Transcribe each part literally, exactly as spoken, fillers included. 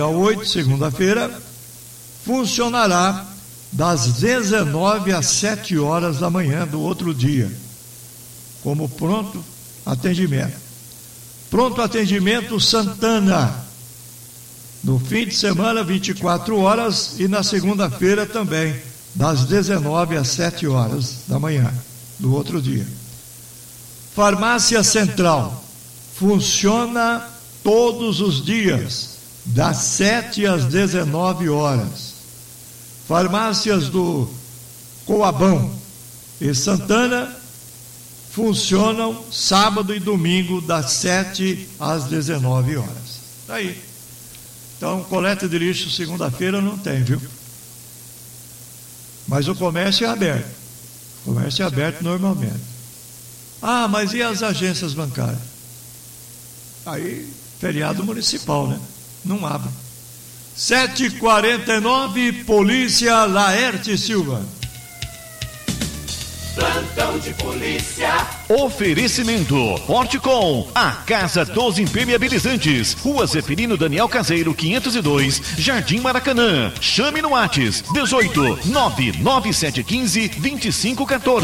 oito, segunda-feira, funcionará das dezenove às sete horas da manhã do outro dia, como pronto atendimento. Pronto atendimento Santana, no fim de semana, vinte e quatro horas, e na segunda-feira também, das dezenove às sete horas da manhã do outro dia. Farmácia Central funciona todos os dias, das sete às dezenove horas. Farmácias do Coabão e Santana funcionam sábado e domingo, das sete às dezenove horas. Está aí. Então, coleta de lixo segunda-feira não tem, viu? Mas o comércio é aberto. O comércio é aberto normalmente. Ah, mas e as agências bancárias? Aí, feriado municipal, né? Não abre. sete e quarenta e nove, Polícia Laerte Silva. Plantão de polícia. Oferecimento Fortecom, a casa dos impermeabilizantes. Rua Zeferino Daniel Caseiro, quinhentos e dois, Jardim Maracanã. Chame no WhatsApp dezoito, nove nove sete um cinco, dois cinco um quatro.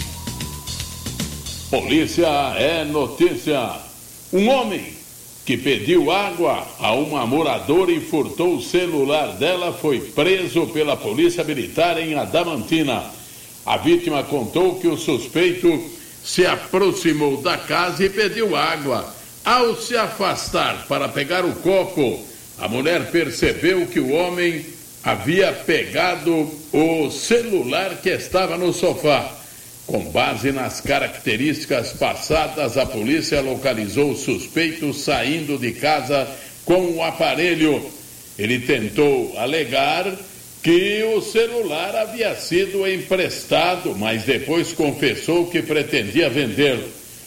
Polícia é notícia. Um homem que pediu água a uma moradora e furtou o celular dela foi preso pela Polícia Militar em Adamantina. A vítima contou que o suspeito se aproximou da casa e pediu água. Ao se afastar para pegar o copo, a mulher percebeu que o homem havia pegado o celular que estava no sofá. Com base nas características passadas, a polícia localizou o suspeito saindo de casa com o aparelho. Ele tentou alegar que o celular havia sido emprestado, mas depois confessou que pretendia vendê-lo.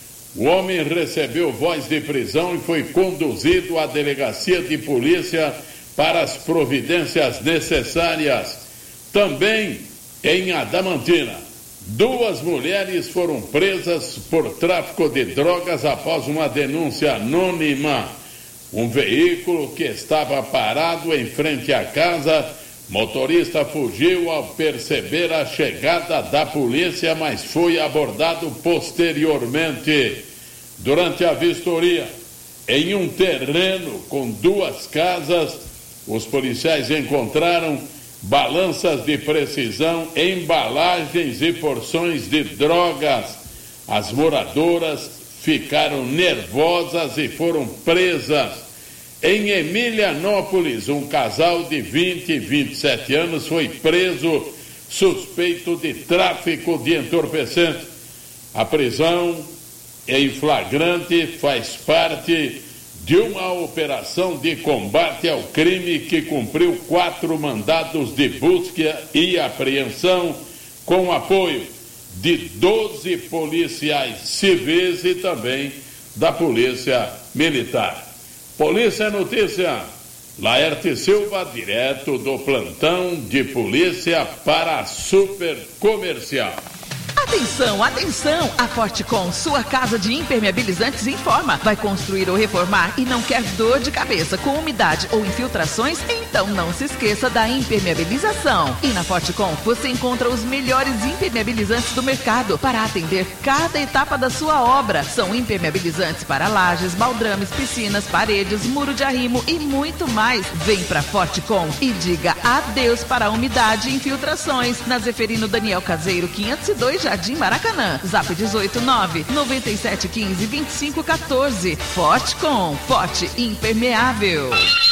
O homem recebeu voz de prisão e foi conduzido à delegacia de polícia para as providências necessárias. Também em Adamantina, duas mulheres foram presas por tráfico de drogas após uma denúncia anônima. Um veículo que estava parado em frente à casa, motorista fugiu ao perceber a chegada da polícia, mas foi abordado posteriormente. Durante a vistoria, em um terreno com duas casas, os policiais encontraram balanças de precisão, embalagens e porções de drogas. As moradoras ficaram nervosas e foram presas. Em Emilianópolis, um casal de vinte e vinte e sete anos foi preso suspeito de tráfico de entorpecente. A prisão em flagrante faz parte de uma operação de combate ao crime que cumpriu quatro mandados de busca e apreensão com apoio de doze policiais civis e também da Polícia Militar. Polícia Notícia, Laerte Silva, direto do plantão de polícia para a Super Comercial. Atenção, atenção! A Fortecom, sua casa de impermeabilizantes, informa. Vai construir ou reformar e não quer dor de cabeça com umidade ou infiltrações? Então não se esqueça da impermeabilização. E na Fortecom você encontra os melhores impermeabilizantes do mercado para atender cada etapa da sua obra. São impermeabilizantes para lajes, baldrames, piscinas, paredes, muro de arrimo e muito mais. Vem pra Fortecom e diga adeus para a umidade e infiltrações. Na Zeferino Daniel Caseiro, quinhentos e dois, Jardim Maracanã. Zap dezoito, nove nove sete um cinco, dois cinco um quatro. Fortecom, forte impermeável.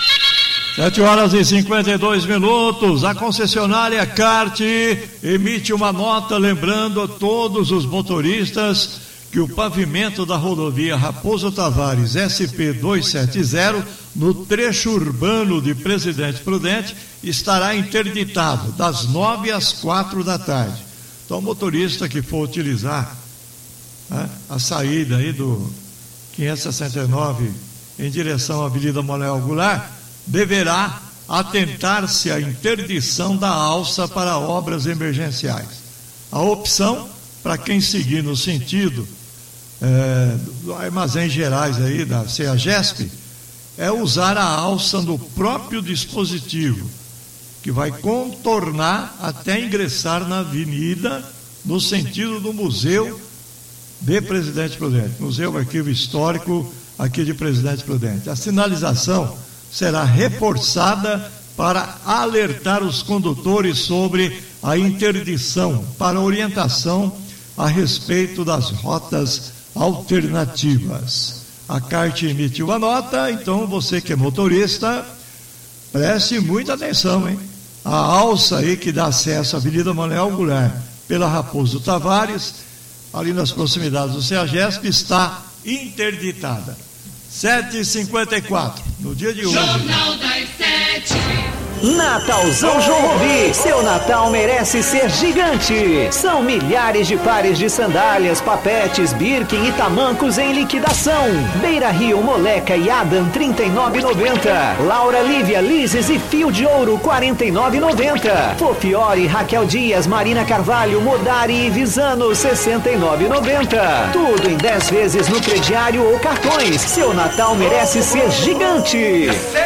sete horas e cinquenta e dois minutos. A concessionária Kart emite uma nota lembrando a todos os motoristas que o pavimento da rodovia Raposo Tavares S P duzentos e setenta, no trecho urbano de Presidente Prudente, estará interditado das nove às quatro da tarde. Então, o motorista que for utilizar, né, a saída aí do quinhentos e sessenta e nove em direção à Avenida Manuel Goulart, deverá atentar-se à interdição da alça para obras emergenciais. A opção, para quem seguir no sentido é, do Armazém Gerais aí, da CEAGESP, é usar a alça no próprio dispositivo, que vai contornar até ingressar na avenida, no sentido do Museu de Presidente Prudente, Museu Arquivo Histórico aqui de Presidente Prudente. A sinalização será reforçada para alertar os condutores sobre a interdição, para orientação a respeito das rotas alternativas. A CART emitiu a nota, então você que é motorista, preste muita atenção, hein? A alça aí que dá acesso à Avenida Manuel Goulart pela Raposo Tavares, ali nas proximidades do CEAGESP, está interditada. sete e cinquenta e quatro, no dia de hoje. Jornal das Sete. Natalzão João Robi, seu Natal merece ser gigante. São milhares de pares de sandálias, papetes, Birkin e tamancos em liquidação. Beira Rio, Moleca e Adam, trinta e nove reais e noventa centavos. Laura, Lívia, Lises e Fio de Ouro, quarenta e nove reais e noventa centavos. Fofiore, Raquel Dias, Marina Carvalho, Modari e Visano, sessenta e nove reais e noventa centavos. Tudo em dez vezes no crediário ou cartões. Seu Natal merece ser gigante.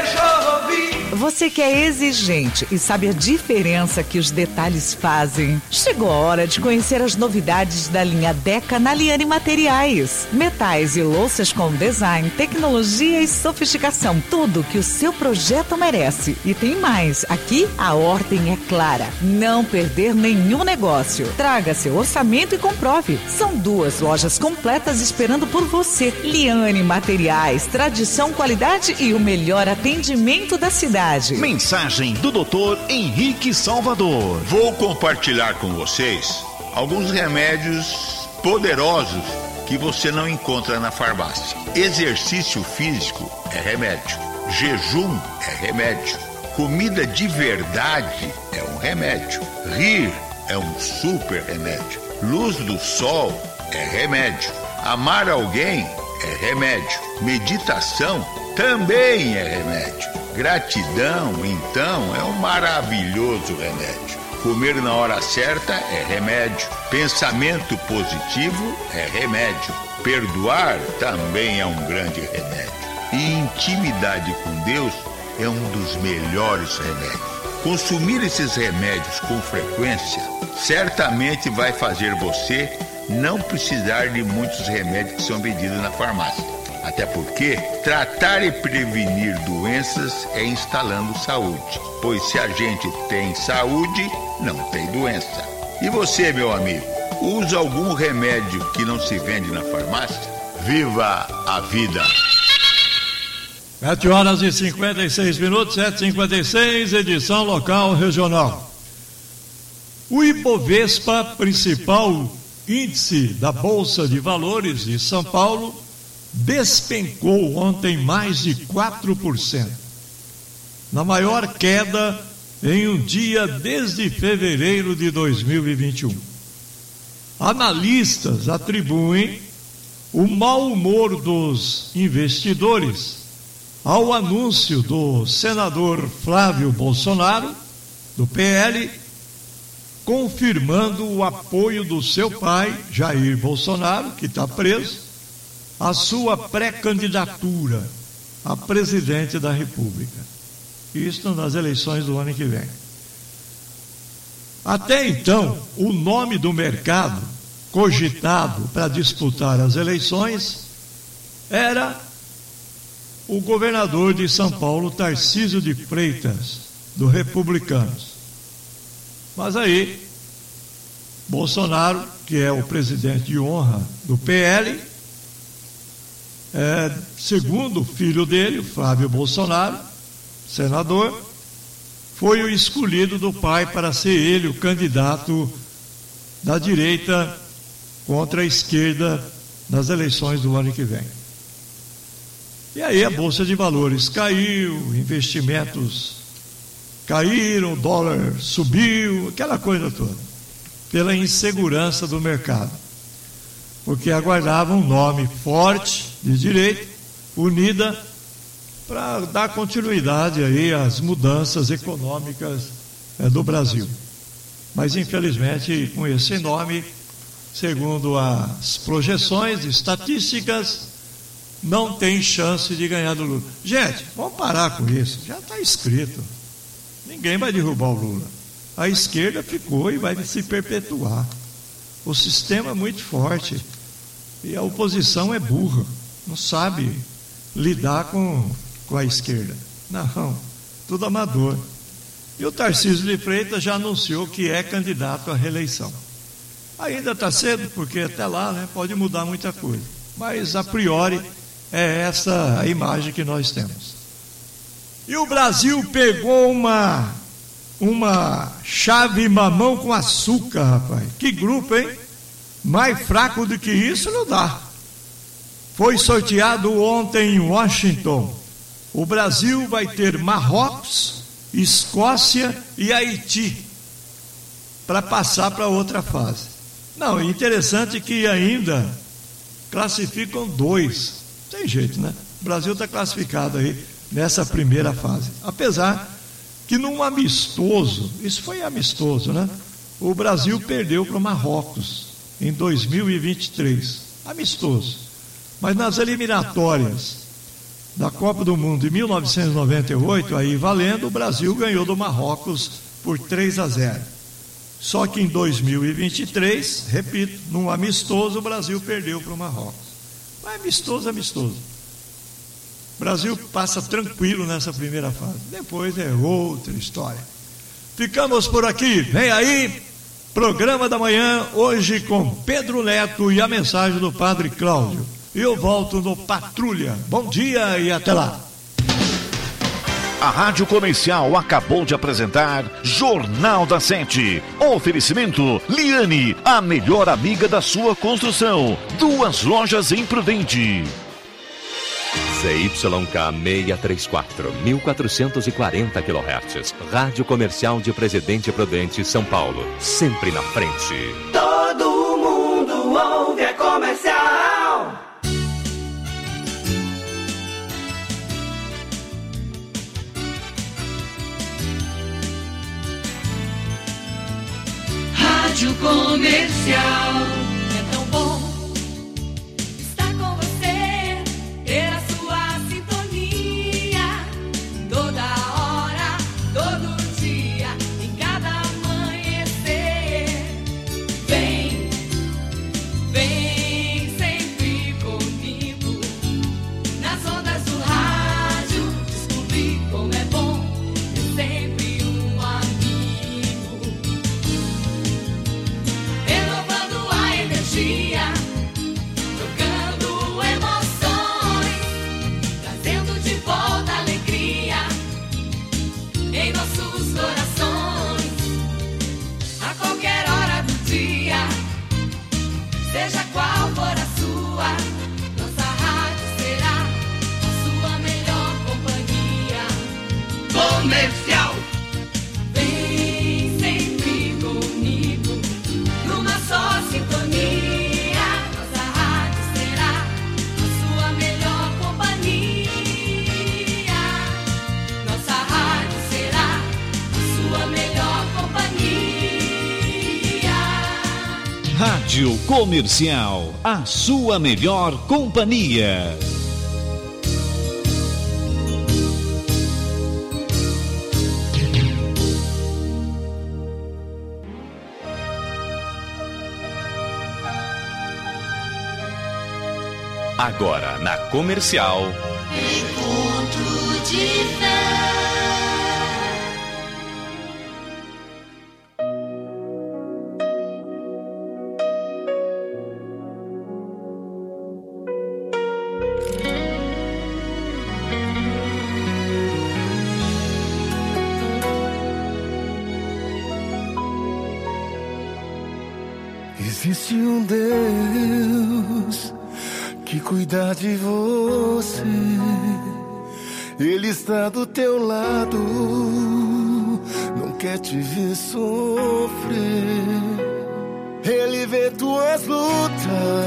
Você que é exigente e sabe a diferença que os detalhes fazem. Chegou a hora de conhecer as novidades da linha Deca na Liane Materiais. Metais e louças com design, tecnologia e sofisticação. Tudo que o seu projeto merece. E tem mais. Aqui a ordem é clara. Não perder nenhum negócio. Traga seu orçamento e comprove. São duas lojas completas esperando por você. Liane Materiais. Tradição, qualidade e o melhor atendimento da cidade. Mensagem do doutor Henrique Salvador. Vou compartilhar com vocês alguns remédios poderosos que você não encontra na farmácia. Exercício físico é remédio. Jejum é remédio. Comida de verdade é um remédio. Rir é um super remédio. Luz do sol é remédio. Amar alguém é remédio. Meditação também é remédio. Gratidão, então, é um maravilhoso remédio. Comer na hora certa é remédio. Pensamento positivo é remédio. Perdoar também é um grande remédio. E intimidade com Deus é um dos melhores remédios. Consumir esses remédios com frequência certamente vai fazer você não precisar de muitos remédios que são vendidos na farmácia. Até porque tratar e prevenir doenças é instalando saúde. Pois se a gente tem saúde, não tem doença. E você, meu amigo, usa algum remédio que não se vende na farmácia? Viva a vida! sete horas e cinquenta e seis minutos, sete e cinquenta e seis, edição local regional. O Ibovespa, principal índice da Bolsa de Valores de São Paulo, despencou ontem mais de quatro por cento, na maior queda em um dia desde fevereiro de dois mil e vinte e um. Analistas atribuem o mau humor dos investidores ao anúncio do senador Flávio Bolsonaro, do P L, confirmando o apoio do seu pai, Jair Bolsonaro, que está preso, a sua pré-candidatura a presidente da República. Isto nas eleições do ano que vem. Até então, o nome do mercado cogitado para disputar as eleições era o governador de São Paulo, Tarcísio de Freitas, do Republicanos. Mas aí, Bolsonaro, que é o presidente de honra do P L, É, segundo o filho dele, Flávio Bolsonaro, senador, foi o escolhido do pai para ser ele o candidato da direita contra a esquerda nas eleições do ano que vem. E aí a Bolsa de Valores caiu, investimentos caíram, o dólar subiu, aquela coisa toda, pela insegurança do mercado. Porque aguardava um nome forte de direita, unida, para dar continuidade aí às mudanças econômicas é, do Brasil. Mas infelizmente com esse nome, segundo as projeções estatísticas, não tem chance de ganhar do Lula. Gente, vamos parar com isso. Já está escrito. Ninguém vai derrubar o Lula. A esquerda ficou e vai se perpetuar. O sistema é muito forte. E a oposição é burra. Não sabe lidar com, com a esquerda. Não, tudo amador. E o Tarcísio de Freitas já anunciou que é candidato à reeleição. Ainda está cedo, porque até lá, né, pode mudar muita coisa. Mas, a priori, é essa a imagem que nós temos. E o Brasil pegou uma, uma chave mamão com açúcar, rapaz. Que grupo, hein? Mais fraco do que isso não dá. Foi sorteado ontem em Washington. O Brasil vai ter Marrocos, Escócia e Haiti para passar para outra fase. Não, interessante que ainda classificam dois. Tem jeito, né? O Brasil está classificado aí nessa primeira fase. Apesar que num amistoso, isso foi amistoso, né? O Brasil perdeu para o Marrocos em dois mil e vinte e três. Amistoso. Mas nas eliminatórias da Copa do Mundo de mil novecentos e noventa e oito, aí valendo, o Brasil ganhou do Marrocos por três a zero. Só que em dois mil e vinte e três, repito, num amistoso, o Brasil perdeu para o Marrocos. Mas amistoso, amistoso. O Brasil passa tranquilo nessa primeira fase. Depois é outra história. Ficamos por aqui. Vem aí, programa da manhã, hoje com Pedro Neto e a mensagem do Padre Cláudio. E eu volto no Patrulha. Bom dia e até lá. A Rádio Comercial acabou de apresentar Jornal da Sete. Oferecimento Liane, a melhor amiga da sua construção. Duas lojas em Prudente. Z Y K seiscentos e trinta e quatro, mil quatrocentos e quarenta quilohertz. Rádio Comercial de Presidente Prudente, São Paulo. Sempre na frente. Todo mundo ouve a Comercial. Rádio Comercial. É tão bom estar com você, ter a sua sintonia, toda hora, todo dia, em cada amanhecer. Vem, vem sempre comigo, nas ondas do rádio, descobrir como é bom ter sempre um amigo. Renovando a energia, trocando emoções, trazendo de volta a alegria em nossos corações. A qualquer hora do dia, seja qual for a sua, nossa rádio será a sua melhor companhia. Comercial. Vem sempre comigo, numa só sintonia. Nossa rádio será a sua melhor companhia. Nossa rádio será a sua melhor companhia. Rádio Comercial, a sua melhor companhia. Agora na Comercial. Encontro de fé. Existe um Deus que cuida de você. Ele está do teu lado, não quer te ver sofrer. Ele vê tuas lutas,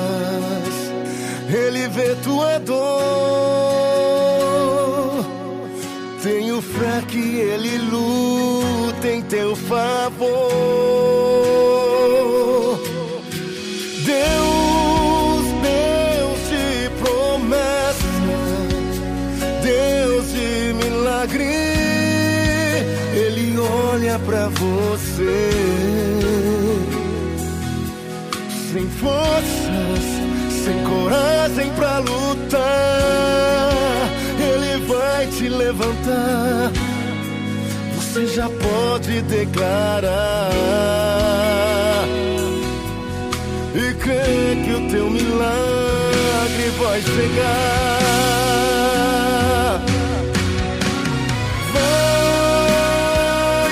ele vê tua dor. Tenho fé que ele luta em teu favor. Deus, Deus de promessas, olha pra você. Sem forças, sem coragem pra lutar, Ele vai te levantar. Você já pode declarar e crer que o teu milagre vai chegar. Vai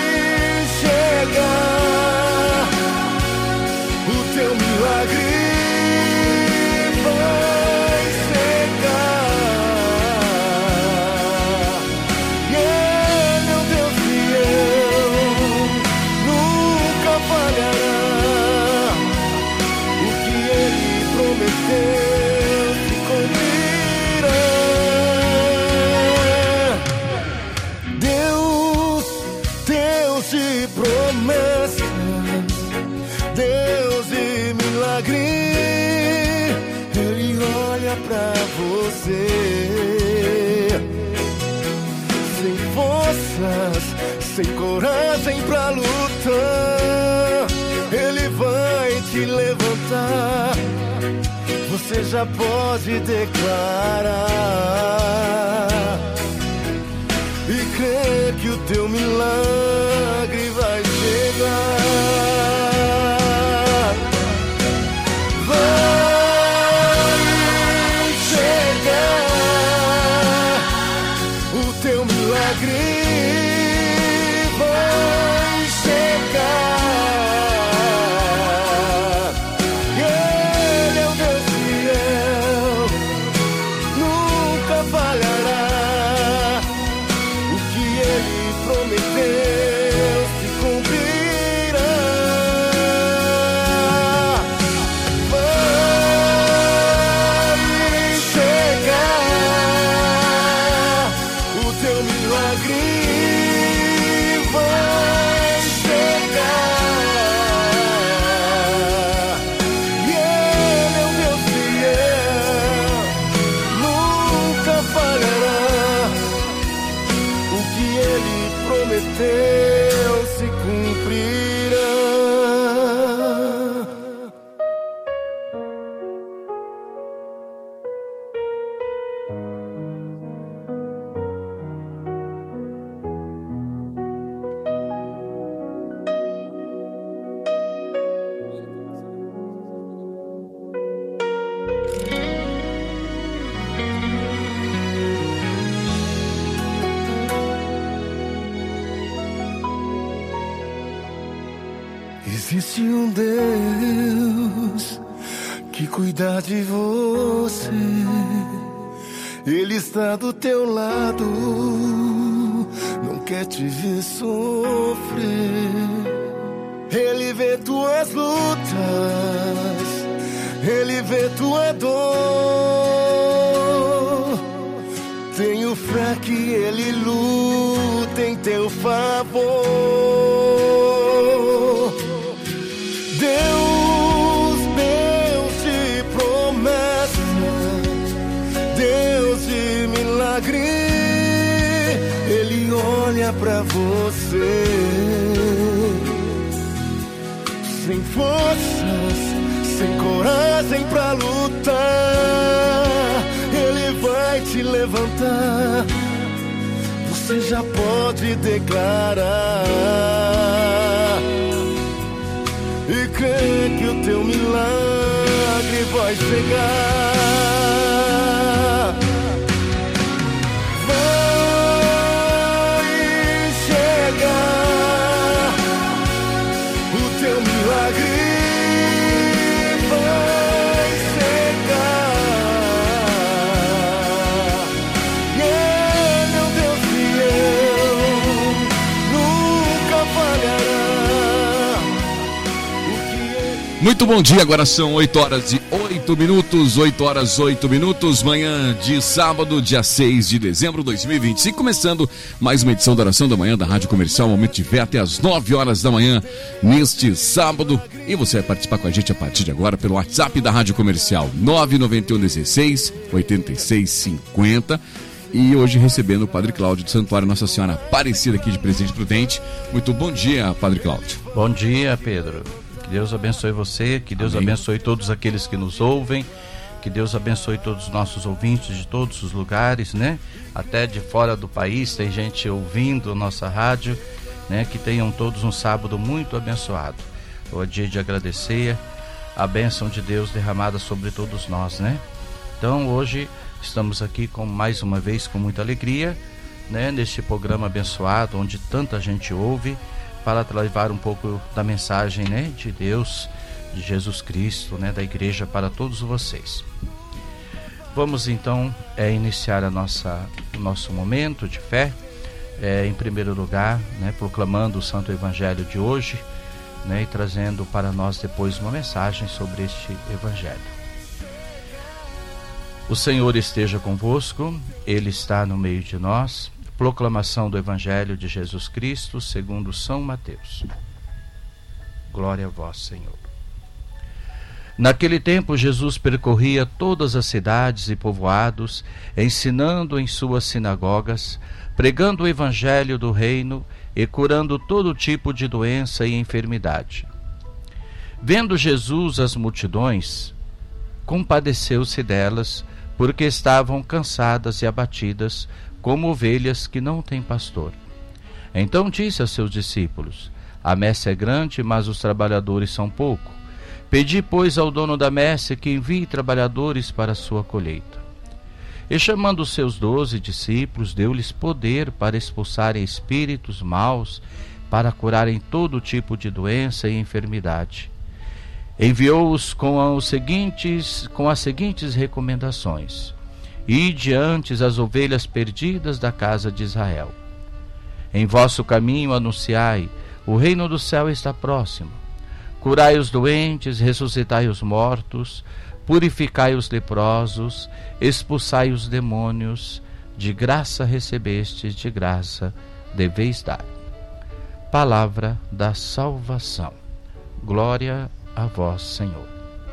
chegar o teu milagre. Vai chegar. E Ele é o Deus fiel, nunca falhará. O que Ele prometeu se cumprirá. Deus, Deus de promessas, Deus de milagre, Ele olha pra você. Sem forças, sem coragem pra lutar, Ele vai te levantar. Você já pode declarar e crer que o teu milagre vai chegar. Vai chegar o teu milagre. Vai chegar. E Ele é o Deus fiel, nunca falhará. O que Ele prometeu se cumprirá. Vai chegar o teu milagre. Vai chegar. E Ele é o Deus fiel, nunca falhará. O que Ele prometeu se cumprirá. Existe um Deus que cuida de você. Ele está do teu lado, não quer te ver sofrer. Ele vê tuas lutas, Ele vê tua dor. Tenho fé que Ele luta em teu favor. Deus, Deus de promessas, Deus de milagre, Ele olha pra você. Sem forças, sem coragem pra lutar, Ele vai te levantar. Você já pode declarar e crer que o teu milagre vai chegar. Vai chegar o teu milagre. Vai chegar. E Ele é o Deus fiel, nunca falhará. Muito bom dia, agora são oito horas e oito minutos, oito horas oito minutos, manhã de sábado, dia seis de dezembro de dois mil e vinte e cinco, começando mais uma edição da Oração da Manhã da Rádio Comercial, Momento de Fé, até às nove horas da manhã, neste sábado. E você vai participar com a gente a partir de agora pelo WhatsApp da Rádio Comercial, nove nove um, dezesseis, oitenta e seis, cinquenta. E hoje recebendo o Padre Cláudio do Santuário Nossa Senhora Aparecida aqui de Presidente Prudente. Muito bom dia, Padre Cláudio. Bom dia, Pedro. Que Deus abençoe você, que Deus Amém. abençoe todos aqueles que nos ouvem, que Deus abençoe todos os nossos ouvintes de todos os lugares, né? Até de fora do país tem gente ouvindo nossa rádio, né? Que tenham todos um sábado muito abençoado. Hoje é dia de agradecer a bênção de Deus derramada sobre todos nós, né? Então hoje estamos aqui com mais uma vez com muita alegria, né? Neste programa abençoado, onde tanta gente ouve, para levar um pouco da mensagem, né? De Deus, de Jesus Cristo, né? Da igreja para todos vocês. Vamos então é, iniciar a nossa, o nosso momento de fé, é, em primeiro lugar, né? Proclamando o Santo Evangelho de hoje, né, e trazendo para nós depois uma mensagem sobre este Evangelho. O Senhor esteja convosco, Ele está no meio de nós. Proclamação do Evangelho de Jesus Cristo segundo São Mateus. Glória a vós, Senhor. Naquele tempo Jesus percorria todas as cidades e povoados, ensinando em suas sinagogas, pregando o Evangelho do reino e curando todo tipo de doença e enfermidade. Vendo Jesus as multidões, compadeceu-se delas, porque estavam cansadas e abatidas, como ovelhas que não têm pastor. Então disse a seus discípulos: a messe é grande, mas os trabalhadores são pouco. Pedi, pois, ao dono da messe que envie trabalhadores para a sua colheita. E chamando os seus doze discípulos, deu-lhes poder para expulsarem espíritos maus, para curarem todo tipo de doença e enfermidade. Enviou-os com, os seguintes, com as seguintes recomendações: ide antes as ovelhas perdidas da casa de Israel. Em vosso caminho anunciai: o reino do céu está próximo. Curai os doentes, ressuscitai os mortos, purificai os leprosos, expulsai os demônios, de graça recebestes, de graça deveis dar. Palavra da salvação. Glória a vós, Senhor.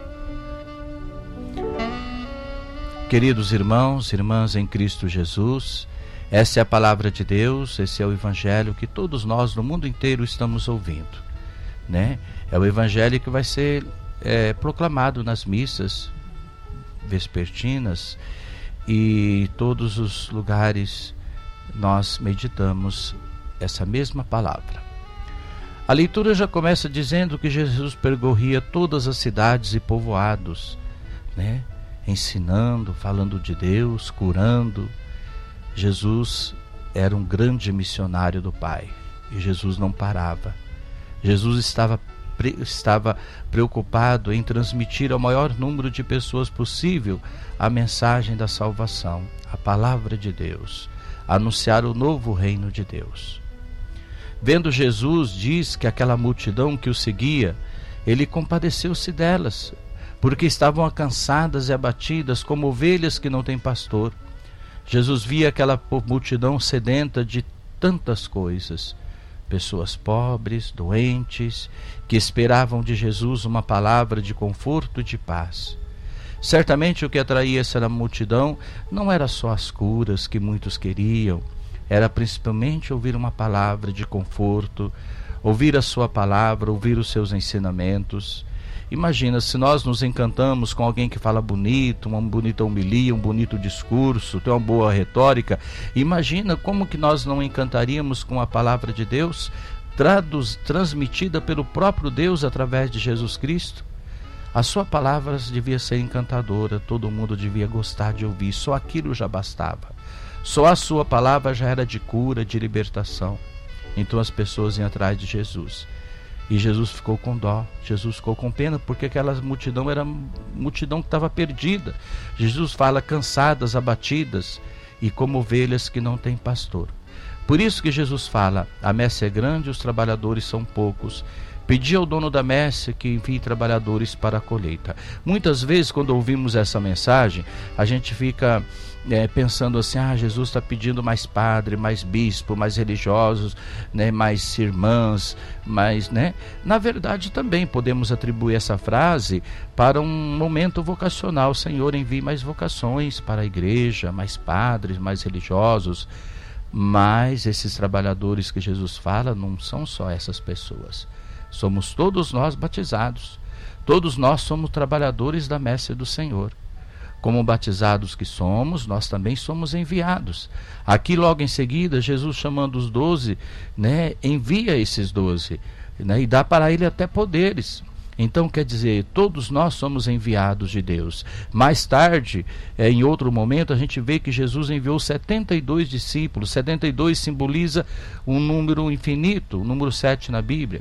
Queridos irmãos, irmãs em Cristo Jesus, essa é a palavra de Deus, esse é o Evangelho que todos nós no mundo inteiro estamos ouvindo, né? É o Evangelho que vai ser É, proclamado nas missas vespertinas, e todos os lugares nós meditamos essa mesma palavra. A leitura já começa dizendo que Jesus percorria todas as cidades e povoados, né? Ensinando, falando de Deus, curando. Jesus era um grande missionário do Pai, e Jesus não parava. Jesus estava estava preocupado em transmitir ao maior número de pessoas possível a mensagem da salvação, a palavra de Deus, anunciar o novo reino de Deus. Vendo Jesus, diz que aquela multidão que o seguia, ele compadeceu-se delas, porque estavam cansadas e abatidas como ovelhas que não têm pastor. Jesus via aquela multidão sedenta de tantas coisas, pessoas pobres, doentes, que esperavam de Jesus uma palavra de conforto e de paz. Certamente o que atraía essa multidão não era só as curas que muitos queriam, era principalmente ouvir uma palavra de conforto, ouvir a sua palavra, ouvir os seus ensinamentos. Imagina, se nós nos encantamos com alguém que fala bonito, uma bonita homilia, um bonito discurso, tem uma boa retórica, imagina como que nós não encantaríamos com a palavra de Deus, traduz, transmitida pelo próprio Deus através de Jesus Cristo. A sua palavra devia ser encantadora, todo mundo devia gostar de ouvir, só aquilo já bastava. Só a sua palavra já era de cura, de libertação. Então as pessoas iam atrás de Jesus. E Jesus ficou com dó, Jesus ficou com pena, porque aquela multidão era multidão que estava perdida. Jesus fala cansadas, abatidas e como ovelhas que não têm pastor. Por isso que Jesus fala: a messe é grande, os trabalhadores são poucos. Pedi ao dono da messe que envie trabalhadores para a colheita. Muitas vezes, quando ouvimos essa mensagem, a gente fica é, pensando assim: ah, Jesus está pedindo mais padre, mais bispo, mais religiosos, né, mais irmãs, mais, né? Na verdade, também podemos atribuir essa frase para um momento vocacional. Senhor, envie mais vocações para a igreja, mais padres, mais religiosos. Mas esses trabalhadores que Jesus fala não são só essas pessoas. Somos todos nós batizados. Todos nós somos trabalhadores da messe do Senhor. Como batizados que somos, nós também somos enviados. Aqui logo em seguida, Jesus, chamando os doze, né, envia esses doze, né, e dá para ele até poderes. Então, quer dizer, todos nós somos enviados de Deus. Mais tarde, é, em outro momento, a gente vê que Jesus enviou setenta e dois discípulos. setenta e dois simboliza um número infinito, o número sete na Bíblia.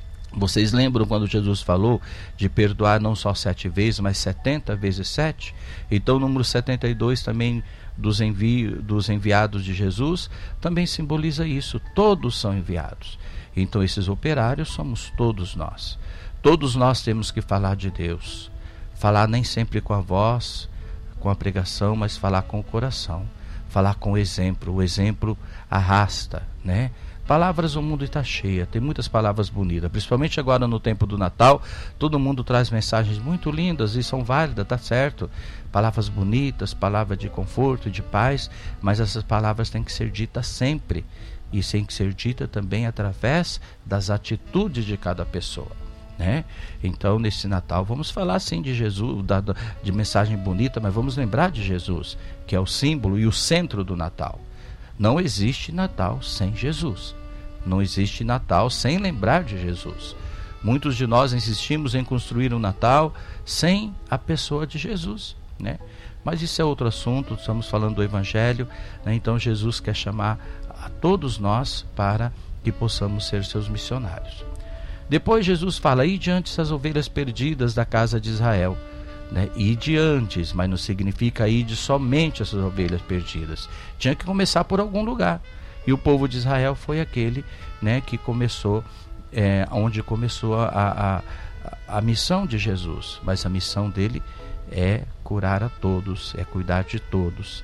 Vocês lembram quando Jesus falou de perdoar não só sete vezes, mas setenta vezes sete? Então o número setenta e dois também dos, envi dos enviados de Jesus também simboliza isso. Todos são enviados. Então esses operários somos todos nós. Todos nós temos que falar de Deus. Falar nem sempre com a voz, com a pregação, mas falar com o coração. Falar com o exemplo. O exemplo arrasta, né? Palavras o mundo está cheio, tem muitas palavras bonitas, principalmente agora no tempo do Natal, todo mundo traz mensagens muito lindas e são válidas, tá certo? Palavras bonitas, palavras de conforto, de paz, mas essas palavras têm que ser ditas sempre, e têm que ser ditas também através das atitudes de cada pessoa, né? Então nesse Natal vamos falar sim de Jesus, da, de mensagem bonita, mas vamos lembrar de Jesus, que é o símbolo e o centro do Natal. Não existe Natal sem Jesus. Não existe Natal sem lembrar de Jesus. Muitos de nós insistimos em construir um Natal sem a pessoa de Jesus, né? Mas isso é outro assunto, estamos falando do Evangelho, né? Então Jesus quer chamar a todos nós para que possamos ser seus missionários. Depois Jesus fala: ide antes as ovelhas perdidas da casa de Israel. Né? Ide antes, mas não significa ide somente essas ovelhas perdidas. Tinha que começar por algum lugar. E o povo de Israel foi aquele, né, que começou, é, onde começou a, a, a missão de Jesus. Mas a missão dele é curar a todos, é cuidar de todos.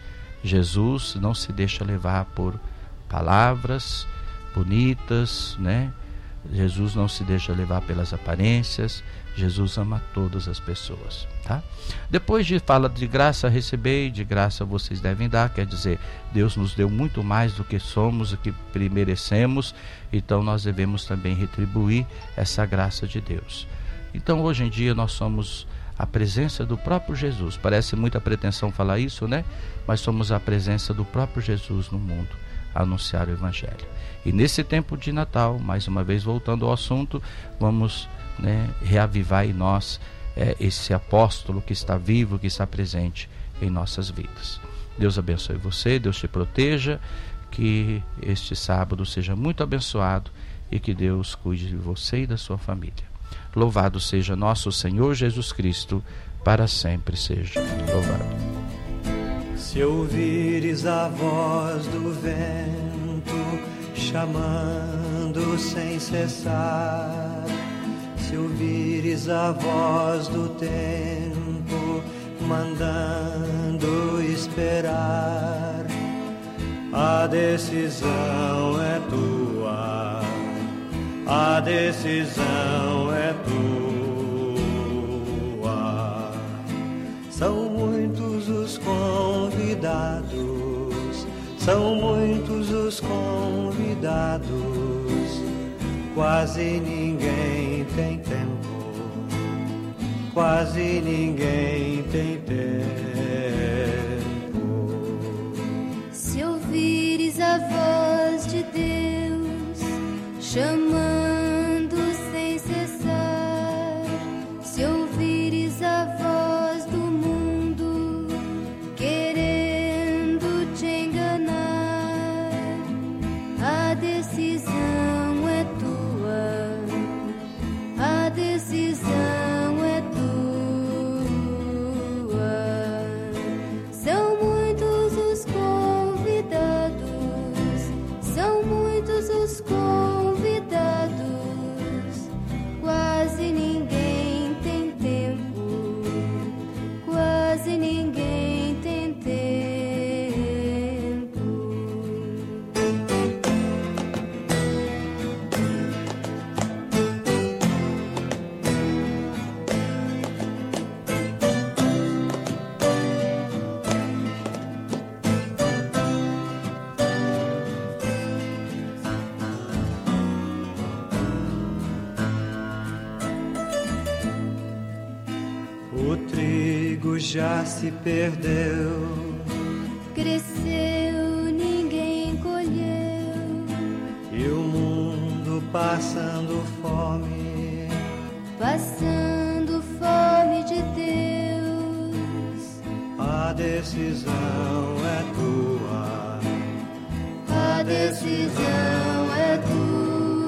Jesus não se deixa levar por palavras bonitas, né? Jesus não se deixa levar pelas aparências. Jesus ama todas as pessoas, tá? Depois de fala de graça recebei, de graça vocês devem dar, quer dizer, Deus nos deu muito mais do que somos, do que merecemos, então nós devemos também retribuir essa graça de Deus. Então hoje em dia nós somos a presença do próprio Jesus. Parece muita pretensão falar isso, né? Mas somos a presença do próprio Jesus no mundo, a anunciar o Evangelho. E nesse tempo de Natal, mais uma vez voltando ao assunto, vamos, né, reavivar em nós é, esse apóstolo que está vivo, que está presente em nossas vidas. Deus abençoe você, Deus te proteja, que este sábado seja muito abençoado e que Deus cuide de você e da sua família. Louvado seja nosso Senhor Jesus Cristo, para sempre seja louvado. Se ouvires a voz do vento chamando sem cessar, se ouvires a voz do tempo mandando esperar, a decisão é tua, a decisão é tua. São muitos os convidados, são muitos os convidados, quase ninguém tem tempo, quase ninguém tem tempo. Se ouvires a voz de Deus chamando sem cessar, se ouvires a voz do mundo querendo te enganar, a decisão é tua, a decisão é tua. São muitos os convidados, são muitos os convidados, já se perdeu. Cresceu, ninguém colheu. E o mundo passando fome. Passando fome de Deus. A decisão é tua. A decisão é tua.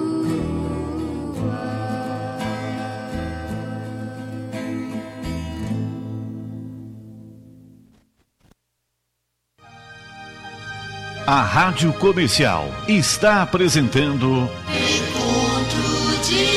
A Rádio Comercial está apresentando Encontro de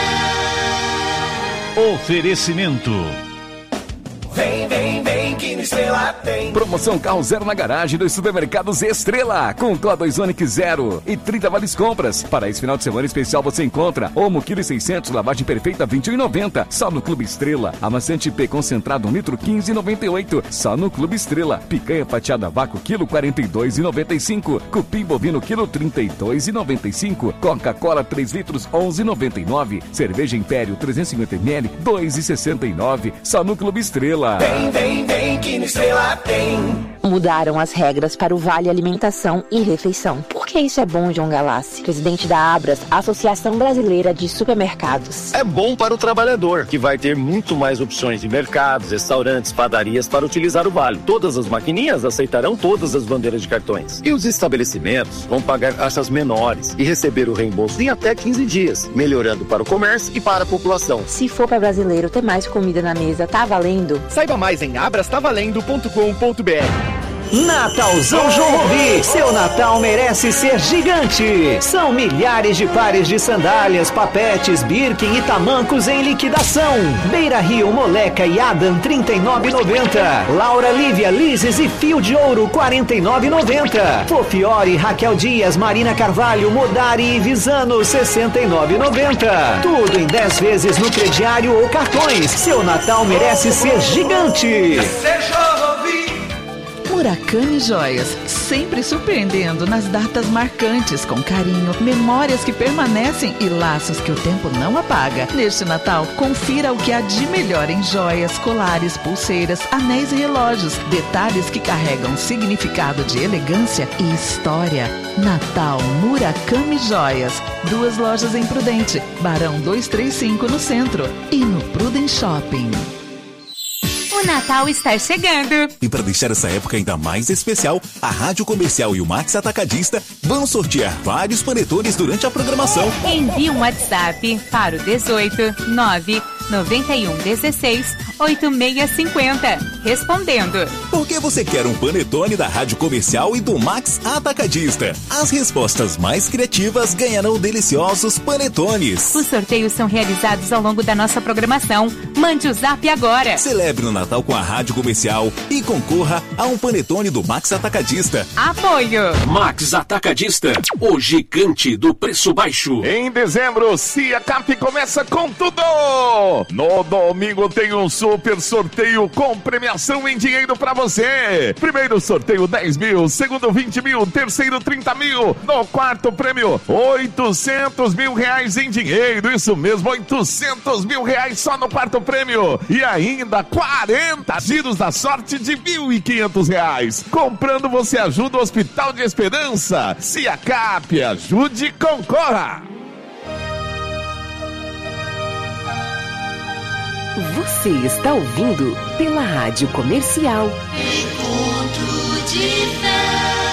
fé. Oferecimento. Vem, vem, vem, que no Estrela tem. Promoção carro zero na garagem dos supermercados Estrela. Com T O A dois Onix zero e trinta vales compras. Para esse final de semana especial você encontra Omo quilo e seiscentos, lavagem perfeita vinte e um reais e noventa centavos. Só no Clube Estrela. Amaciante P concentrado um litro quinze reais e noventa e oito centavos. Só no Clube Estrela. Picanha fatiada vácuo quilo quarenta e dois reais e noventa e cinco centavos. Cupim bovino quilo trinta e dois reais e noventa e cinco centavos. Coca-Cola três litros onze reais e noventa e nove centavos. Cerveja Império trezentos e cinquenta mililitros dois reais e sessenta e nove centavos. Só no Clube Estrela. Vem, vem, vem, que no Estrela tem. Mudaram as regras para o Vale Alimentação e Refeição. Por que isso é bom, João Galassi, presidente da Abras, Associação Brasileira de Supermercados? É bom para o trabalhador, que vai ter muito mais opções de mercados, restaurantes, padarias para utilizar o Vale. Todas as maquininhas aceitarão todas as bandeiras de cartões. E os estabelecimentos vão pagar taxas menores e receber o reembolso em até quinze dias, melhorando para o comércio e para a população. Se for para brasileiro ter mais comida na mesa, tá valendo? Saiba mais em abrastavalendo ponto com ponto br. Natalzão João Robi, seu Natal merece ser gigante. São milhares de pares de sandálias, papetes, Birkin e tamancos em liquidação. Beira Rio, Moleca e Adam, trinta e nove reais e noventa centavos. Laura Lívia, Lises e Fio de Ouro, quarenta e nove reais e noventa centavos. Fofiore, Raquel Dias, Marina Carvalho, Modari e Visano, sessenta e nove reais e noventa centavos. Tudo em dez vezes no crediário ou cartões. Seu Natal merece ser gigante. Murakami Joias, sempre surpreendendo nas datas marcantes, com carinho, memórias que permanecem e laços que o tempo não apaga. Neste Natal, confira o que há de melhor em joias, colares, pulseiras, anéis e relógios, detalhes que carregam significado de elegância e história. Natal Murakami Joias, duas lojas em Prudente, Barão duzentos e trinta e cinco no centro e no Prudent Shopping. O Natal está chegando. E para deixar essa época ainda mais especial, a Rádio Comercial e o Max Atacadista vão sortear vários panetones durante a programação. Envie um WhatsApp para o dezoito nove noventa e um dezesseis oitenta e seis cinquenta, respondendo: por que você quer um panetone da Rádio Comercial e do Max Atacadista? As respostas mais criativas ganharão deliciosos panetones. Os sorteios são realizados ao longo da nossa programação. Mande o zap agora. Celebre o Natal com a Rádio Comercial e concorra a um panetone do Max Atacadista. Apoio Max Atacadista, o gigante do preço baixo. Em dezembro, Siacap começa com tudo. No domingo tem um super sorteio com premiação em dinheiro pra você. Primeiro sorteio dez mil, segundo vinte mil, terceiro trinta mil. No quarto prêmio, oitocentos mil reais em dinheiro. Isso mesmo, oitocentos mil reais só no quarto prêmio. E ainda quarenta giros da sorte de mil e quinhentos reais. Comprando você ajuda o Hospital de Esperança. Siacap, ajude e concorra. Você está ouvindo pela Rádio Comercial. Encontro de fé.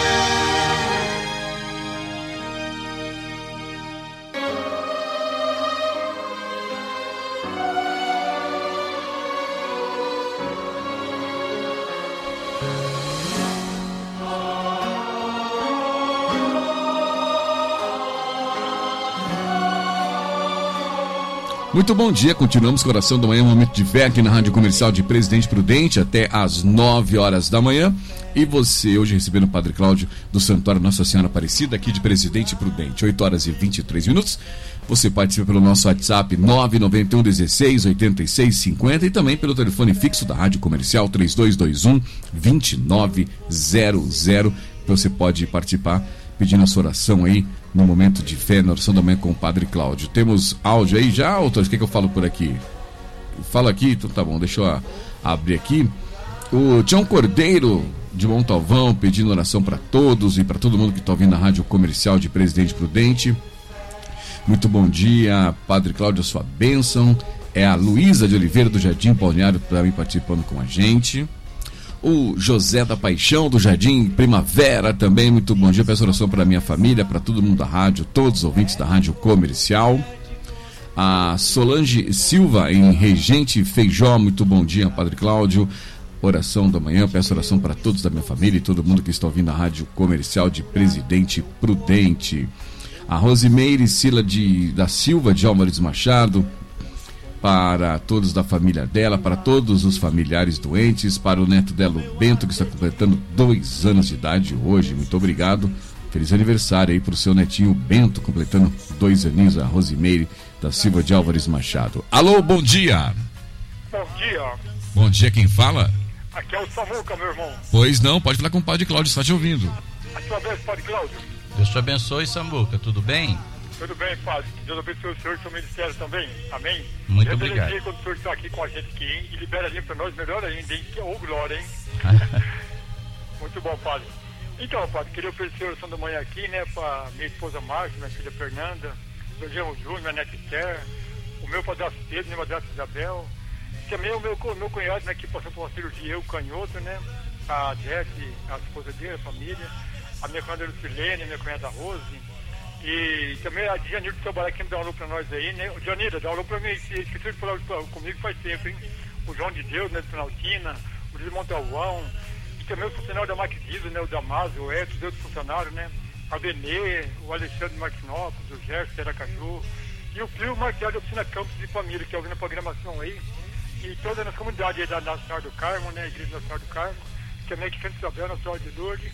Muito bom dia, continuamos com a oração da manhã, um momento de fé aqui na Rádio Comercial de Presidente Prudente até às nove horas da manhã. E você hoje recebendo o Padre Cláudio do Santuário Nossa Senhora Aparecida aqui de Presidente Prudente, oito horas e vinte e três minutos. Você participa pelo nosso WhatsApp nove nove um dezesseis oitenta e seis cinquenta e também pelo telefone fixo da Rádio Comercial três dois dois um dois nove zero zero. Você pode participar pedindo a sua oração aí no momento de fé, na oração da manhã com o Padre Cláudio. Temos áudio aí já, autores? O que, é que eu falo por aqui? Fala aqui, então tá bom, deixa eu abrir aqui. O Tião Cordeiro de Montalvão pedindo oração para todos e para todo mundo que está ouvindo a Rádio Comercial de Presidente Prudente. Muito bom dia, Padre Cláudio, sua bênção. É a Luísa de Oliveira do Jardim Balneário também participando com a gente. O José da Paixão do Jardim Primavera também, muito bom dia. Peço oração para minha família, para todo mundo da rádio, todos os ouvintes da Rádio Comercial. A Solange Silva em Regente Feijó, muito bom dia, Padre Cláudio. Oração da manhã, peço oração para todos da minha família e todo mundo que está ouvindo a Rádio Comercial de Presidente Prudente. A Rosimeire Sila de, da Silva de Álvares Machado, para todos da família dela, para todos os familiares doentes, para o neto dela, o Bento, que está completando dois anos de idade hoje. Muito obrigado. Feliz aniversário aí para o seu netinho Bento, completando dois aninhos, a Rosimeire da Silva de Álvares Machado. Alô, bom dia. Bom dia. Bom dia, quem fala? Aqui é o Samuca, meu irmão. Pois não, pode falar com o Padre Cláudio, está te ouvindo. A sua vez, Padre Cláudio. Deus te abençoe, Samuca, tudo bem? Tudo bem, Padre. Deus abençoe o senhor e o seu ministério também. Amém? Muito Deus obrigado. Deus quando o senhor está aqui com a gente aqui, hein? E libera ali para nós, melhor ainda, hein? Que ô glória, hein? Muito bom, Padre. Então, Padre, queria oferecer a oração da manhã aqui, né? Para minha esposa Márcia, minha filha Fernanda, meu Jean Júnior, minha neta Esther, o meu padrasto Pedro, minha madrasta Isabel. Também o meu, meu cunhado, né, que passou por uma cirurgia, eu, canhoto, né? A Jesse, a esposa dele, a família. A minha cunhada Lucilene, a minha cunhada Rose. E também a Janira do Trabalho, que me dá um alô pra nós aí, né? Janira, dá um alô pra mim, esqueci de falar comigo faz tempo, hein? O João de Deus, né, do Planaltina, o Luiz Montalvão. E também o funcionário da Max Diesel, né? O Damásio, o Edson, Deus do funcionário, né? A Benê, o Alexandre Martinópolis, o Gerson Aracaju. E o Clio Marcial da Oficina Campos de Família, que é ouvindo a programação aí. E toda a nossa comunidade aí da Nacional do Carmo, né? Igreja Nacional do Carmo, também aqui em Santa Isabel, na Senhora de Lourdes.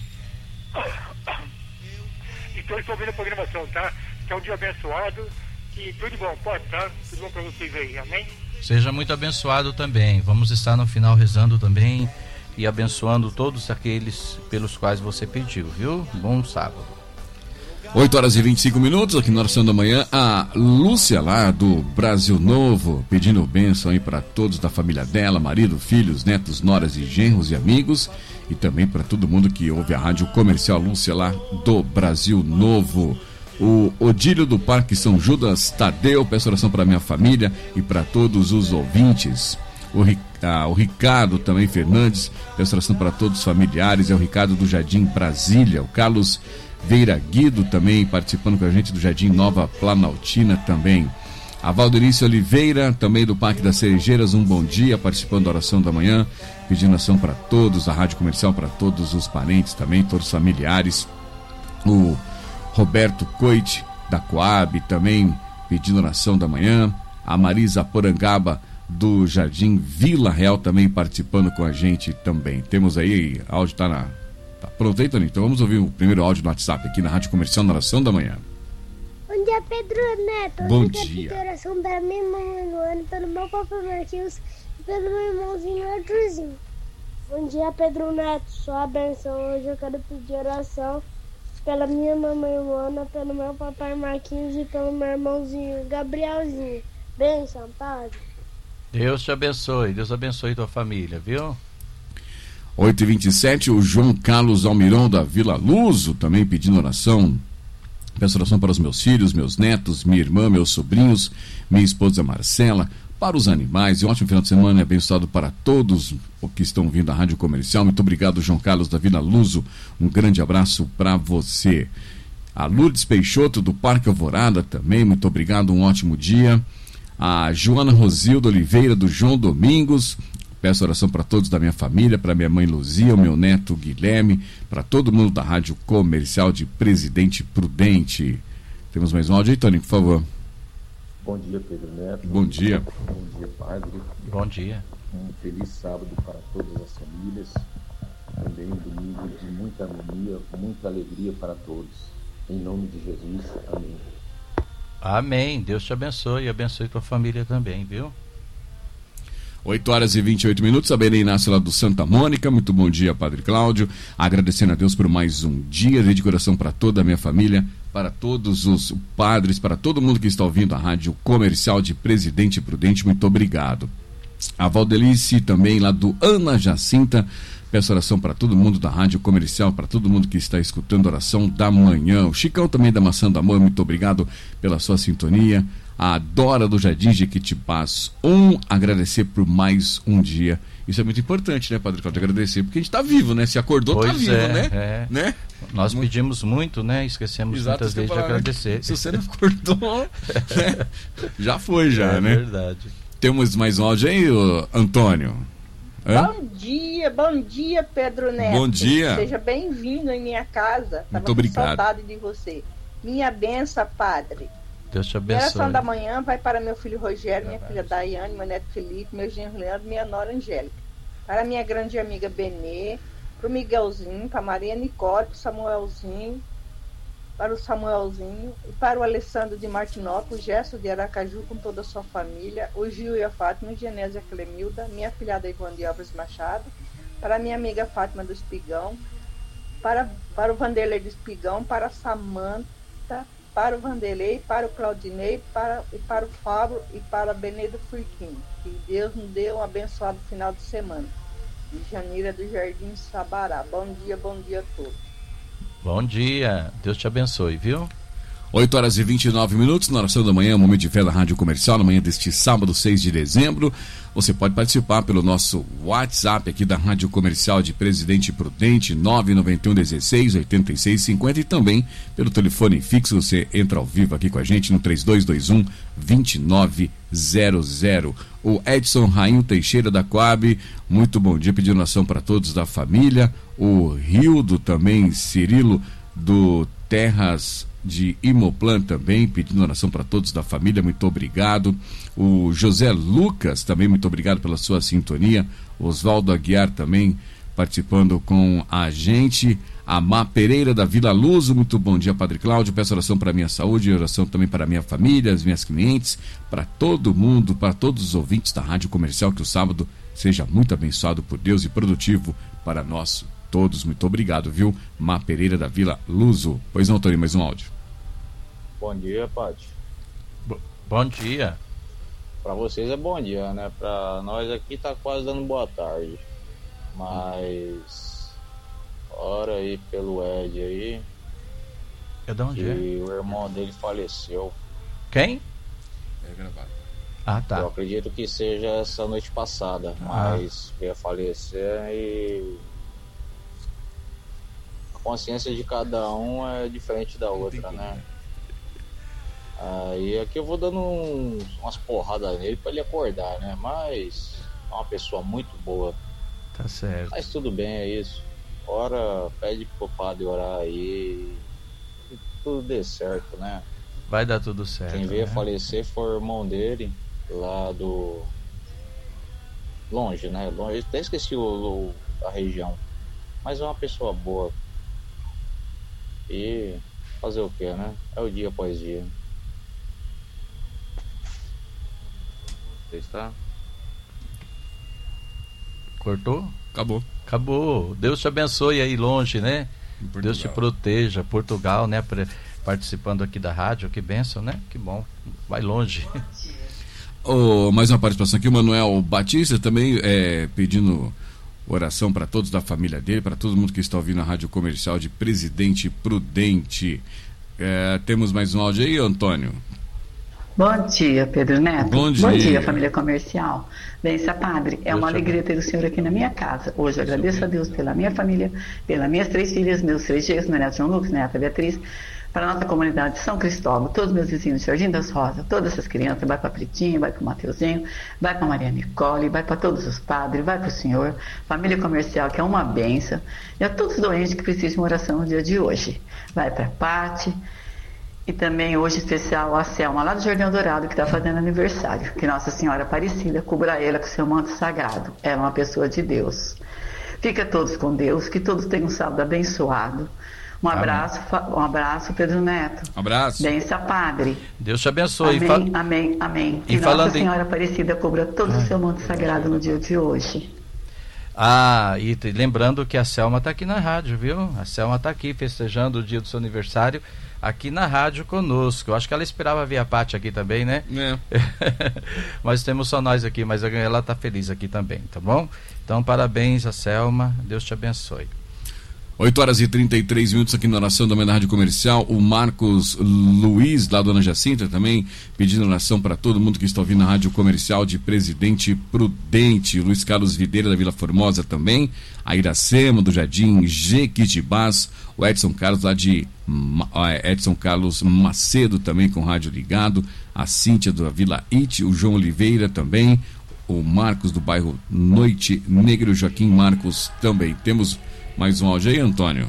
E todos estão ouvindo a programação, tá? Que é um dia abençoado e tudo bom, pode, tá? Tudo bom pra vocês aí, amém? Seja muito abençoado também. Vamos estar no final rezando também e abençoando todos aqueles pelos quais você pediu, viu? Bom sábado. oito horas e vinte e cinco minutos, aqui na oração da manhã, a Lúcia lá do Brasil Novo, pedindo bênção aí para todos da família dela, marido, filhos, netos, noras e genros e amigos, e também para todo mundo que ouve a Rádio Comercial Lúcia lá do Brasil Novo. O Odílio do Parque São Judas Tadeu, peço oração para minha família e para todos os ouvintes. O, ah, o Ricardo também Fernandes, peço oração para todos os familiares, é o Ricardo do Jardim Brasília, o Carlos Veira Guido também participando com a gente do Jardim Nova Planaltina também. A Valdenice Oliveira, também do Parque das Cerejeiras, um bom dia, participando da oração da manhã, pedindo oração para todos, a Rádio Comercial, para todos os parentes também, todos os familiares. O Roberto Coite, da Coab, também pedindo oração da manhã. A Marisa Porangaba, do Jardim Vila Real, também participando com a gente também. Temos aí, a áudio está na... Tá pronto aí, Tony? Então vamos ouvir o primeiro áudio no WhatsApp aqui na Rádio Comercial, na oração da manhã. Bom dia, Pedro Neto. Bom Hoje dia. Eu oração pela minha mãe Luana, pelo meu papai Marquinhos e pelo meu irmãozinho Arthurzinho. Bom dia, Pedro Neto. Sua benção. Hoje eu quero pedir oração pela minha mamãe Luana, pelo meu papai Marquinhos e pelo meu irmãozinho Gabrielzinho. Benção, Padre. Deus te abençoe. Deus abençoe tua família, viu? oito e vinte e sete, o João Carlos Almirão da Vila Luso, também pedindo oração. Peço oração para os meus filhos, meus netos, minha irmã, meus sobrinhos, minha esposa Marcela, para os animais. E um ótimo final de semana abençoado para todos que estão vindo à Rádio Comercial. Muito obrigado, João Carlos da Vila Luso. Um grande abraço para você. A Lourdes Peixoto do Parque Alvorada também, muito obrigado, um ótimo dia. A Joana Rosilda Oliveira do João Domingos. Peço oração para todos da minha família, para minha mãe Luzia, o meu neto Guilherme, para todo mundo da Rádio Comercial de Presidente Prudente. Temos mais um áudio aí, Tony, por favor. Bom dia, Pedro Neto. Bom dia. Bom dia, Padre. Bom dia. Um feliz sábado para todas as famílias. Também um domingo de muita harmonia, muita alegria para todos. Em nome de Jesus, amém. Amém. Deus te abençoe e abençoe tua família também, viu? oito horas e vinte e oito minutos, a Belém Inácio lá do Santa Mônica. Muito bom dia, Padre Cláudio. Agradecendo a Deus por mais um dia de coração para toda a minha família, para todos os padres, para todo mundo que está ouvindo a Rádio Comercial de Presidente Prudente. Muito obrigado. A Valdelice também lá do Ana Jacinta. Peço oração para todo mundo da Rádio Comercial, para todo mundo que está escutando a oração da manhã. O Chicão também da Maçã do Amor, muito obrigado pela sua sintonia. A Dora do Jardim Jequitibás um, agradecer por mais um dia. Isso é muito importante, né, Padre Cláudio? Agradecer, porque a gente está vivo, né? Se acordou, pois tá vivo, é, né? É. né? Nós pedimos muito, né? Esquecemos Exato, muitas vezes de falar, agradecer. Se você não acordou, né? Já foi, já, é né? É verdade. Temos mais um áudio aí, ô, Antônio? Hã? Bom dia, bom dia, Pedro Neto. Bom dia. Seja bem-vindo em minha casa. Muito Tava obrigado. com saudade de você. Minha benção, Padre. Deus te Minha oração abençoe. da manhã vai para meu filho Rogério, minha filha Daiane, meu neto Felipe, meu genro Leandro, minha nora Angélica. Para minha grande amiga Benê, para o Miguelzinho, para a Maria Nicole, para o Samuelzinho, para o Samuelzinho, e para o Alessandro de Martinópolis, o Gesso de Aracaju com toda a sua família, o Gil e a Fátima, o Genésio e a Clemilda, minha filhada Ivone de Alves Machado, para a minha amiga Fátima do Espigão, para, para o Vanderlei do Espigão, para a Samanta, para o Vanderlei, para o Claudinei, para, e para o Fábio e para a Benê do Furquim. Que Deus nos dê um abençoado final de semana. De Janira do Jardim Sabará. Bom dia, bom dia a todos. Bom dia, Deus te abençoe, viu? oito horas e vinte e nove minutos, na oração da manhã, momento de fé da Rádio Comercial, na manhã deste sábado, seis de dezembro. Você pode participar pelo nosso WhatsApp aqui da Rádio Comercial de Presidente Prudente, nove nove um, dezesseis, oitenta e seis cinquenta, e também pelo telefone fixo. Você entra ao vivo aqui com a gente no três dois dois um, dois nove zero zero. O Edson Rainho Teixeira da Coab, muito bom dia, pedindo oração para todos da família. O Rildo também, Cirilo do Terras de Imoplan também, pedindo oração para todos da família, muito obrigado. O José Lucas também, muito obrigado pela sua sintonia. Oswaldo Aguiar também participando com a gente. A Má Pereira da Vila Luso, muito bom dia, Padre Cláudio, peço oração para a minha saúde, oração também para a minha família, as minhas clientes, para todo mundo, para todos os ouvintes da Rádio Comercial, que o sábado seja muito abençoado por Deus e produtivo para nós todos. Muito obrigado, viu? Má Pereira da Vila Luso. Pois não, Torinho, mais um áudio. Bom dia, Pati. B- bom dia. Para vocês é bom dia, né? Para nós aqui tá quase dando boa tarde. Mas ora aí pelo Ed aí. É de onde que é? o irmão dele faleceu. Quem? É gravado. Ah, tá. Eu acredito que seja essa noite passada, Ah. mas veio a falecer e a consciência de cada um é diferente da outra, né? Aí aqui eu vou dando uns, umas porradas nele pra ele acordar, né? Mas é uma pessoa muito boa. Tá certo. Mas tudo bem, é isso. Ora, pede pro padre orar aí. Que tudo dê certo, né? Vai dar tudo certo. Quem veio né? a falecer foi o irmão dele, lá do. Longe, né? Longe. Eu até esqueci o, o, a região. Mas é uma pessoa boa. E fazer o que, né? É o dia após dia. Está? Cortou? Acabou. Acabou. Deus te abençoe aí longe, né? Deus te proteja. Portugal, né? Pre- Participando aqui da rádio, que bênção, né? Que bom. Vai longe. Oh, mais uma participação aqui, o Manuel Batista também é, pedindo oração para todos da família dele, para todo mundo que está ouvindo a Rádio Comercial de Presidente Prudente. É, temos mais um áudio aí, Antônio? Bom dia, Pedro Neto. Bom dia. Bom dia, família comercial. Bença, Padre. É Deus uma te alegria ter o senhor aqui na minha casa. Hoje eu agradeço a Deus pela minha família, pelas minhas três filhas, meus três genros, meu neto João Lucas, neta Beatriz, para a nossa comunidade de São Cristóvão, todos os meus vizinhos de Jardim das Rosas, todas essas crianças, vai para Pretinho, vai para o Mateuzinho, vai para Maria Nicole, vai para todos os padres, vai para o senhor, família comercial, que é uma benção, e a todos os doentes que precisam de uma oração no dia de hoje. Vai para a Pati, e também hoje especial a Selma, lá do Jardim Dourado, que está fazendo aniversário. Que Nossa Senhora Aparecida cubra ela com seu manto sagrado. Ela é uma pessoa de Deus. Fica todos com Deus, que todos tenham um sábado abençoado. Um abraço, fa- um abraço, Pedro Neto. Abraço. Bença, Padre. Deus te abençoe. Amém, Fa- amém, amém. E Que falando Nossa em- Senhora Aparecida cubra todo o seu manto sagrado no dia de hoje. Ah, e te- lembrando que a Selma está aqui na rádio, viu? A Selma está aqui festejando o dia do seu aniversário, aqui na rádio conosco. Eu acho que ela esperava ver a Paty aqui também, né? É. Mas temos só nós aqui, mas ela está feliz aqui também, tá bom? Então, parabéns a Selma, Deus te abençoe. oito horas e trinta e três minutos aqui na oração da manhã da Rádio Comercial. O Marcos Luiz, lá da Dona Jacinta, também pedindo oração para todo mundo que está ouvindo na Rádio Comercial de Presidente Prudente. O Luiz Carlos Videira, da Vila Formosa, também. A Iracema, do Jardim Jequitibás. O Edson Carlos, lá de Edson Carlos Macedo, também com rádio ligado. A Cíntia, da Vila Ite. O João Oliveira, também. O Marcos, do bairro Noite Negra. O Joaquim Marcos, também. Temos mais um áudio aí, Antônio.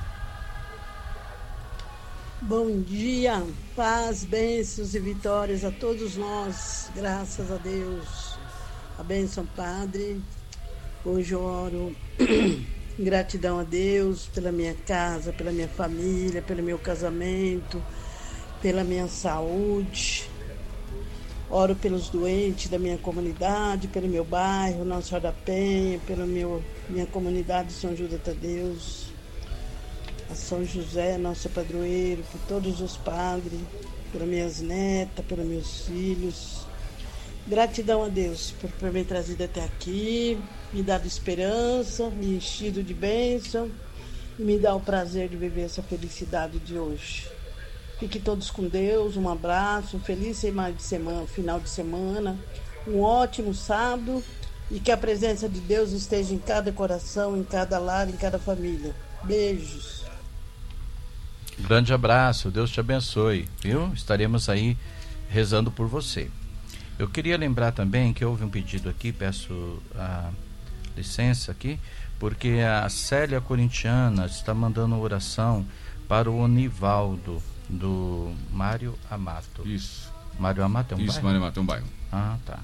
Bom dia, paz, bênçãos e vitórias a todos nós, graças a Deus. A bênção, Padre. Hoje eu oro gratidão a Deus pela minha casa, pela minha família, pelo meu casamento, pela minha saúde. Oro pelos doentes da minha comunidade, pelo meu bairro, Nossa Senhora da Penha, pela meu, minha comunidade São Judas Tadeus, a São José, nosso padroeiro, por todos os padres, pelas minhas netas, pelos meus filhos. Gratidão a Deus por ter me trazido até aqui, me dado esperança, me enchido de bênção e me dá o prazer de viver essa felicidade de hoje. Fiquem todos com Deus, um abraço, um feliz semana de semana, final de semana, um ótimo sábado e que a presença de Deus esteja em cada coração, em cada lar, em cada família. Beijos. Grande abraço, Deus te abençoe, viu? Estaremos aí rezando por você. Eu queria lembrar também que houve um pedido aqui, peço a licença aqui, porque a Célia Corintiana está mandando oração para o Onivaldo, do Mário Amato. Isso. Mário Amato é um Isso, bairro? Mário Amato é um bairro. Ah, tá.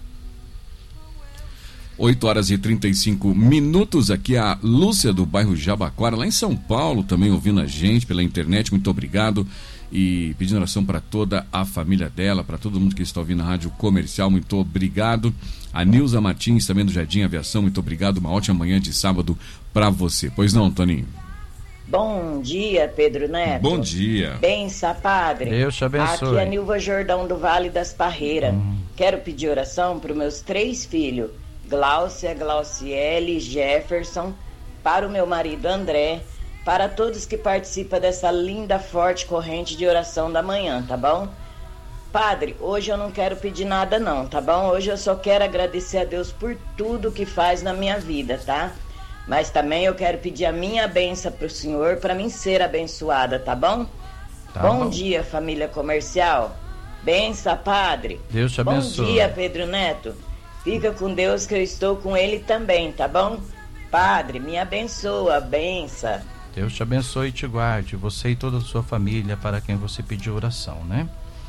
oito horas e trinta e cinco minutos. Aqui a Lúcia, do bairro Jabaquara, lá em São Paulo, também ouvindo a gente pela internet. Muito obrigado. E pedindo oração para toda a família dela, para todo mundo que está ouvindo a Rádio Comercial. Muito obrigado. A Nilza Martins, também do Jardim Aviação. Muito obrigado. Uma ótima manhã de sábado para você. Pois não, Toninho? Bom dia, Pedro Neto. Bom dia. Bença, Padre. Deus te abençoe. Aqui é a Nilva Jordão, do Vale das Parreiras. Hum. Quero pedir oração para os meus três filhos, Gláucia, Glauciele, Jefferson, para o meu marido André, para todos que participam dessa linda, forte corrente de oração da manhã, tá bom? Padre, hoje eu não quero pedir nada não, tá bom? Hoje eu só quero agradecer a Deus por tudo que faz na minha vida, tá? Mas também eu quero pedir a minha bênção para o senhor, para mim ser abençoada, tá bom? Tá bom, bom dia, família comercial. Benção, Padre. Deus te abençoe. Bom dia, Pedro Neto. Fica com Deus que eu estou com ele também, tá bom? Padre, me abençoa, benção. Deus te abençoe e te guarde, você e toda a sua família, para quem você pediu oração, né?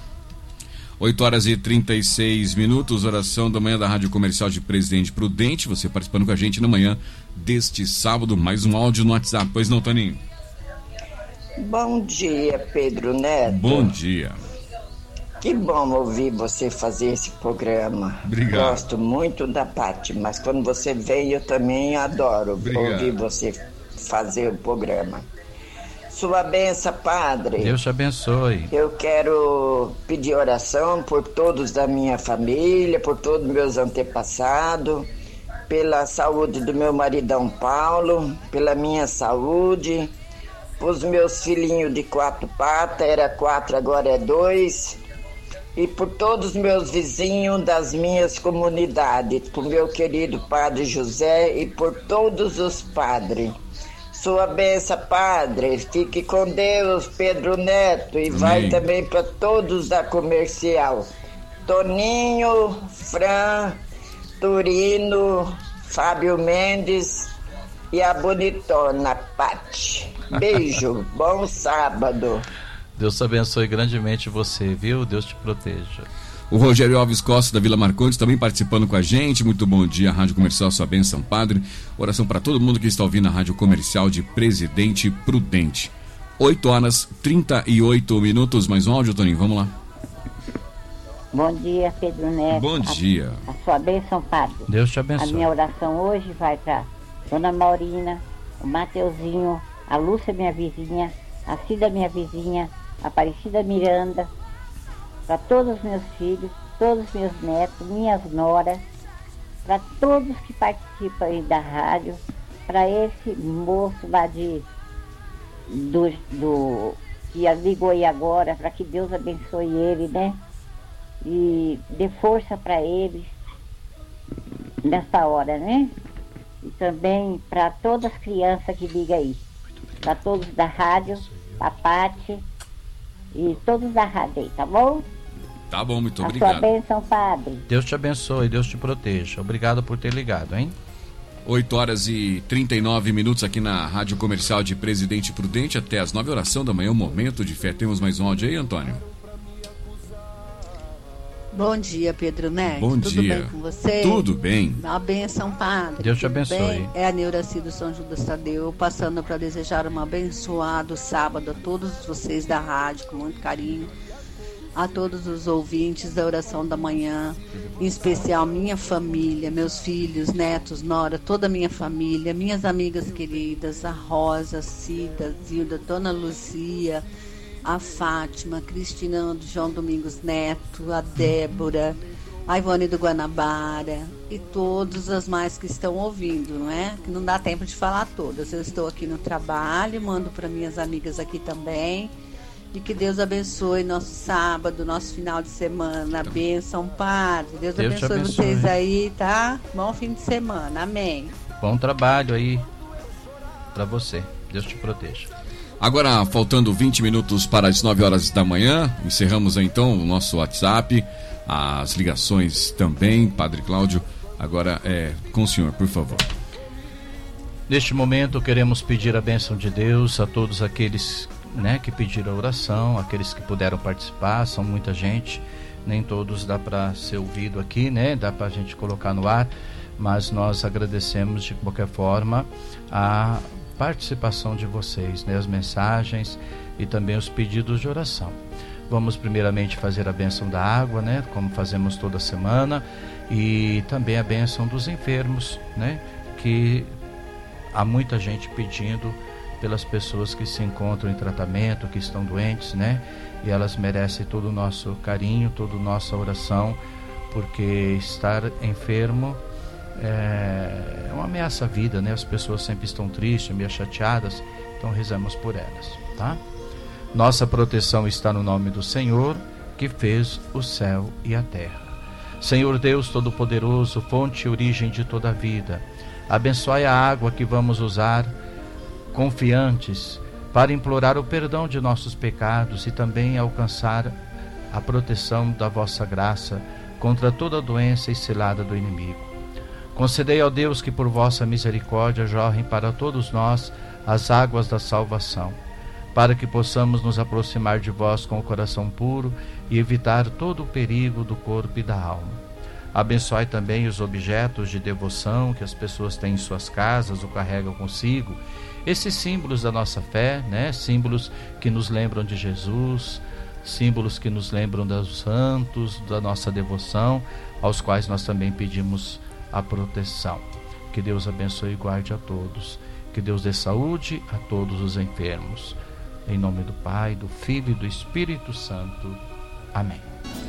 oito horas e trinta e seis minutos, oração da manhã da Rádio Comercial de Presidente Prudente, você participando com a gente na manhã deste sábado, mais um áudio no WhatsApp, pois não, Toninho? Bom dia, Pedro Neto. Bom dia. Que bom ouvir você fazer esse programa. Obrigado. Gosto muito da Paty, mas quando você vem eu também adoro Obrigado. ouvir você fazer o programa. Sua bênção, Padre. Deus te abençoe. Eu quero pedir oração por todos da minha família, por todos meus antepassados, pela saúde do meu maridão Paulo, pela minha saúde, os meus filhinhos de quatro patas, era quatro, agora é dois, e por todos os meus vizinhos das minhas comunidades, por meu querido Padre José e por todos os padres. Sua bênção, Padre. Fique com Deus, Pedro Neto. E Amém. Vai também para todos da comercial. Toninho, Fran, Turino, Fábio Mendes e a bonitona Paty. Beijo, bom sábado. Deus te abençoe grandemente você, viu? Deus te proteja. O Rogério Alves Costa, da Vila Marcondes, também participando com a gente. Muito bom dia, Rádio Comercial, sua bênção, Padre. Oração para todo mundo que está ouvindo a Rádio Comercial de Presidente Prudente. oito horas e trinta e oito minutos. Mais um áudio, Toninho, vamos lá. Bom dia, Pedro Neto. Bom dia. A, a sua bênção, Padre. Deus te abençoe. A minha oração hoje vai para Dona Maurina, o Mateuzinho, a Lúcia, minha vizinha, a Cida, minha vizinha, Aparecida Miranda, para todos os meus filhos, todos os meus netos, minhas noras, para todos que participam aí da rádio, para esse moço lá de, do, do, que ligou aí agora, para que Deus abençoe ele, né? E dê força para ele nessa hora, né? E também para todas as crianças que ligam aí, para todos da rádio, a Pati e todos da rádio aí, tá bom? Tá bom, muito a obrigado. Sua bênção, Padre. Deus te abençoe, Deus te proteja. Obrigado por ter ligado, hein? oito horas e trinta e nove minutos aqui na Rádio Comercial de Presidente Prudente, até as nove, oração da manhã, um momento de fé. Temos mais um áudio aí, Antônio? Bom dia, Pedro Neto. Bom Tudo dia. bem com você? Tudo bem. Uma benção, Padre. Deus te Tudo abençoe. bem? É a Neuraci do São Judas Tadeu, passando para desejar um abençoado sábado a todos vocês da rádio, com muito carinho. A todos os ouvintes da oração da manhã, em especial minha família, meus filhos, netos, nora, toda a minha família, minhas amigas queridas, a Rosa, a Cida, a Zilda, Dona Luzia, a Fátima, a Cristina do João Domingos Neto, a Débora, a Ivone do Guanabara e todas as mais que estão ouvindo, não é? Que não dá tempo de falar todas. Eu estou aqui no trabalho, mando para minhas amigas aqui também. E que Deus abençoe nosso sábado, nosso final de semana. Bênção, Padre. Deus, Deus abençoe, abençoe vocês aí, tá? Bom fim de semana. Amém. Bom trabalho aí para você. Deus te proteja. Agora, faltando vinte minutos para as nove horas da manhã, encerramos então o nosso WhatsApp, as ligações também. Padre Cláudio, agora é com o senhor, por favor. Neste momento, queremos pedir a bênção de Deus a todos aqueles, né, que pediram a oração, aqueles que puderam participar, são muita gente, nem todos dá para ser ouvido aqui, né, dá para a gente colocar no ar, mas nós agradecemos de qualquer forma a participação de vocês, né, as mensagens e também os pedidos de oração. Vamos primeiramente fazer a bênção da água, né, como fazemos toda semana, e também a bênção dos enfermos, né, que há muita gente pedindo pelas pessoas que se encontram em tratamento, que estão doentes, né? E elas merecem todo o nosso carinho, toda a nossa oração, porque estar enfermo é uma ameaça à vida, né? As pessoas sempre estão tristes, meio chateadas, então rezamos por elas, tá? Nossa proteção está no nome do Senhor, que fez o céu e a terra. Senhor Deus Todo-Poderoso, fonte e origem de toda a vida, abençoe a água que vamos usar, confiantes para implorar o perdão de nossos pecados e também alcançar a proteção da vossa graça contra toda doença e cilada do inimigo. Concedei ao Deus que por vossa misericórdia jorrem para todos nós as águas da salvação, para que possamos nos aproximar de vós com o coração puro e evitar todo o perigo do corpo e da alma. Abençoe também os objetos de devoção que as pessoas têm em suas casas ou carregam consigo, esses símbolos da nossa fé, né? Símbolos que nos lembram de Jesus, símbolos que nos lembram dos santos, da nossa devoção, aos quais nós também pedimos a proteção. Que Deus abençoe e guarde a todos. Que Deus dê saúde a todos os enfermos. Em nome do Pai, do Filho e do Espírito Santo. Amém.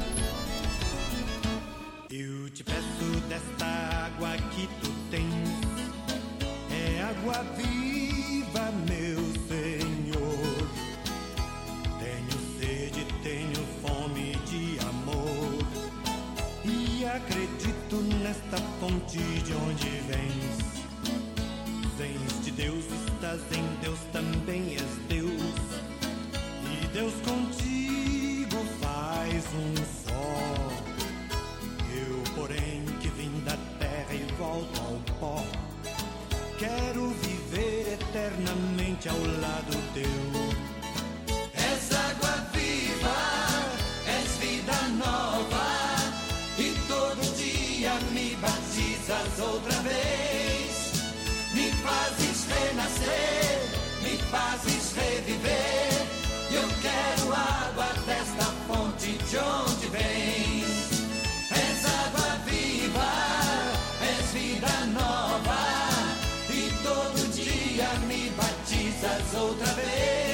Eu te peço desta água que tu tens, é água viva, meu Senhor. Tenho sede, tenho fome de amor, e acredito nesta fonte de onde vens. Vens de Deus, estás em Deus, também és Deus, e Deus contigo faz um só. Eu, porém, que vim da terra e volto ao pó, quero viver eternamente ao lado teu. És água viva, és vida nova, e todo dia me batizas outra vez. Me fazes renascer, me fazes reviver, e eu quero água desta fonte de onde vens. És água viva, és vida nova, e todo dia me batizas outra vez.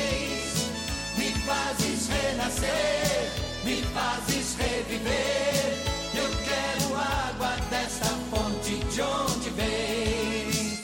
renascer, me fazes reviver. Eu quero água desta fonte de onde vem.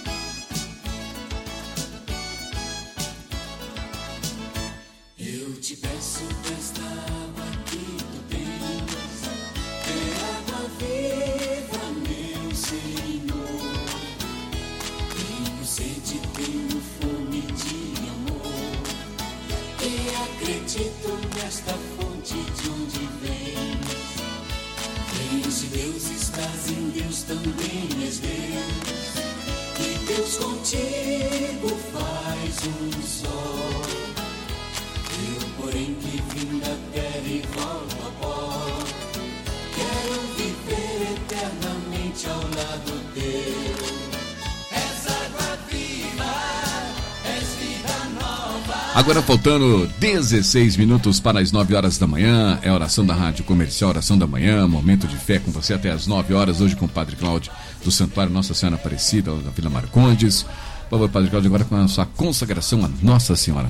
Eu te peço desta água que tu tens, é água viva, meu Senhor. Tenho sede, tenho fome de amor, e acredito nesta fonte de onde vens. Vens de Deus, estás em Deus, também és Deus, e Deus contigo faz um só. Eu, porém, que vim da terra e volto a pó, quero viver eternamente ao lado teu. És água viva, és vida nova. Agora faltando dezesseis minutos para as nove horas da manhã, é a oração da Rádio Comercial, oração da manhã, momento de fé com você até as nove horas, hoje com o Padre Cláudio do Santuário Nossa Senhora Aparecida, da Vila Marcondes. Por favor, Padre Cláudio, agora com a sua consagração a Nossa Senhora.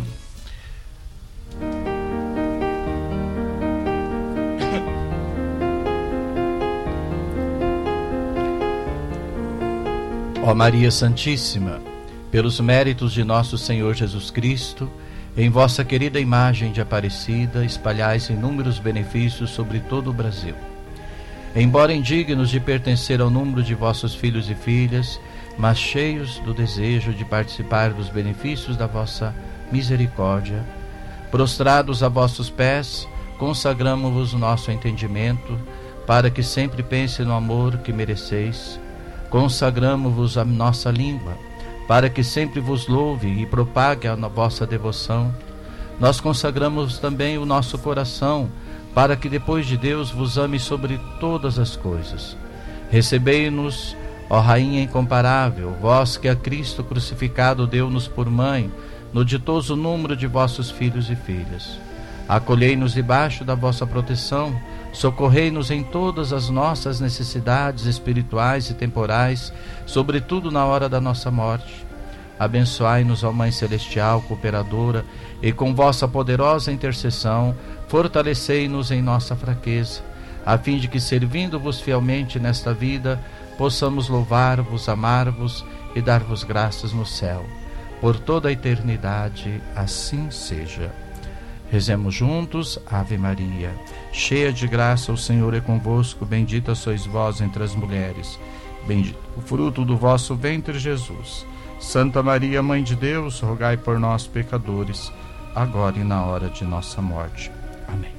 Ó Maria Santíssima, pelos méritos de nosso Senhor Jesus Cristo, em vossa querida imagem de Aparecida, espalhais inúmeros benefícios sobre todo o Brasil. Embora indignos de pertencer ao número de vossos filhos e filhas, mas cheios do desejo de participar dos benefícios da vossa misericórdia, prostrados a vossos pés, consagramo-vos o nosso entendimento, para que sempre pense no amor que mereceis. Consagramo-vos a nossa língua, para que sempre vos louve e propague a vossa devoção. Nós consagramos também o nosso coração, para que depois de Deus vos ame sobre todas as coisas. Recebei-nos, ó Rainha incomparável, vós que a Cristo crucificado deu-nos por mãe, no ditoso número de vossos filhos e filhas. Acolhei-nos debaixo da vossa proteção, socorrei-nos em todas as nossas necessidades espirituais e temporais, sobretudo na hora da nossa morte. Abençoai-nos, ó Mãe Celestial, cooperadora, e com vossa poderosa intercessão, fortalecei-nos em nossa fraqueza, a fim de que, servindo-vos fielmente nesta vida, possamos louvar-vos, amar-vos e dar-vos graças no céu. Por toda a eternidade, assim seja. Rezemos juntos, Ave Maria, cheia de graça, o Senhor é convosco, bendita sois vós entre as mulheres, bendito o fruto do vosso ventre, Jesus. Santa Maria, Mãe de Deus, rogai por nós, pecadores, agora e na hora de nossa morte. Amém.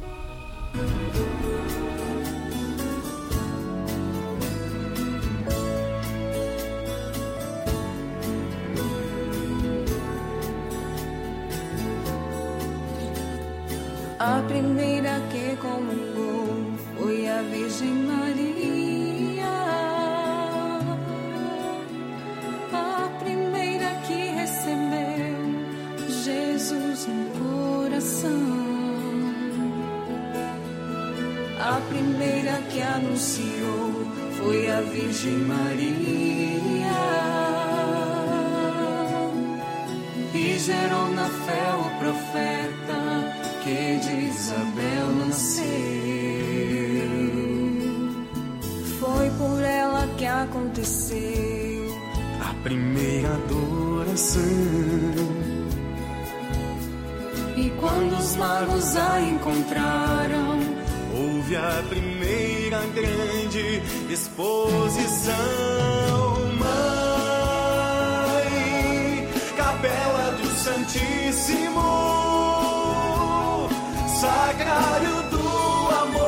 A primeira que comungou foi a Virgem Maria. A primeira que recebeu Jesus no coração. A primeira que anunciou foi a Virgem Maria. E gerou na fé o profeta que de Isabel nasceu. Foi por ela que aconteceu a primeira adoração. E quando os magos a encontraram, houve a primeira grande exposição. Mãe, capela do Santíssimo, Sacrário do amor,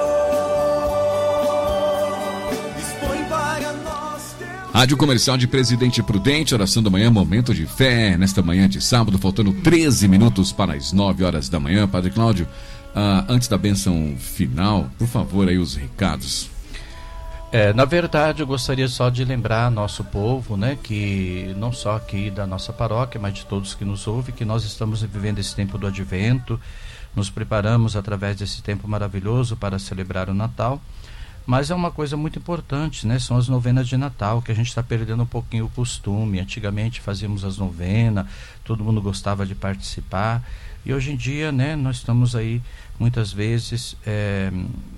expõe para nós teu... Rádio Comercial de Presidente Prudente, oração da manhã, momento de fé, nesta manhã de sábado, faltando treze minutos para as nove horas da manhã. Padre Cláudio, uh, antes da bênção final, por favor, aí os recados. É, na verdade, eu gostaria só de lembrar nosso povo, né, que não só aqui da nossa paróquia, mas de todos que nos ouvem, que nós estamos vivendo esse tempo do Advento. Nos preparamos através desse tempo maravilhoso para celebrar o Natal, mas é uma coisa muito importante, né? São as novenas de Natal, que a gente está perdendo um pouquinho o costume. Antigamente fazíamos as novenas, todo mundo gostava de participar, E hoje em dia, né, nós estamos aí muitas vezes é,